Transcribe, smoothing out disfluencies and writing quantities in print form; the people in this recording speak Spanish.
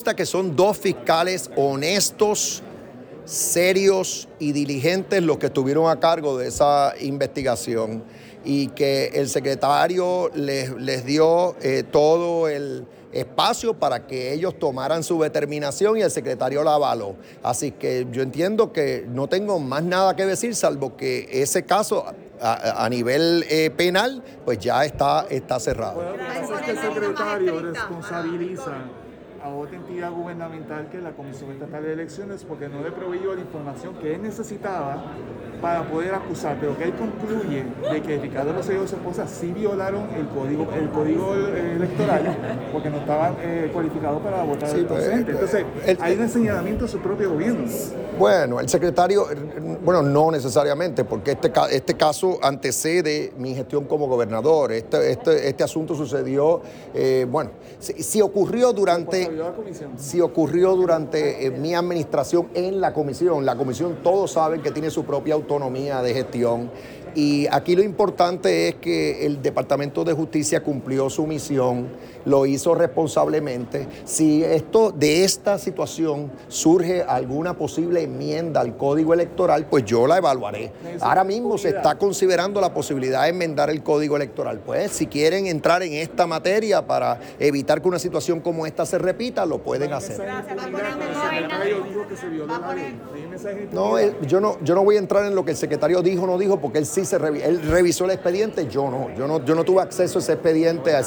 cuenta que son dos fiscales honestos, serios y diligentes los que estuvieron a cargo de esa investigación y que el secretario les dio todo el espacio para que ellos tomaran su determinación y el secretario la avaló. Así que yo entiendo que no tengo más nada que decir, salvo que ese caso a nivel penal pues ya está cerrado. Bueno, lo que pasa es que el secretario responsabiliza a otra entidad gubernamental que es la Comisión Estatal de Elecciones porque no le proveyó la información que él necesitaba para poder acusar, pero que él concluye de que Ricardo Rosselló y su esposa sí violaron el código electoral porque no estaban cualificados para votar el presidente. Entonces, hay un señalamiento de su propio gobierno. Bueno, el secretario, no necesariamente, porque este caso antecede mi gestión como gobernador. Este asunto sucedió, si ocurrió durante mi administración en la comisión todos saben que tiene su propia autonomía de gestión. Y aquí lo importante es que el Departamento de Justicia cumplió su misión, lo hizo responsablemente. Si de esta situación surge alguna posible enmienda al Código Electoral, pues yo la evaluaré. Ahora mismo se está considerando la posibilidad de enmendar el Código Electoral. Pues si quieren entrar en esta materia para evitar que una situación como esta se repita, lo pueden hacer. No, yo no voy a entrar en lo que el secretario dijo o no dijo, porque él revisó el expediente, yo no tuve acceso a ese expediente,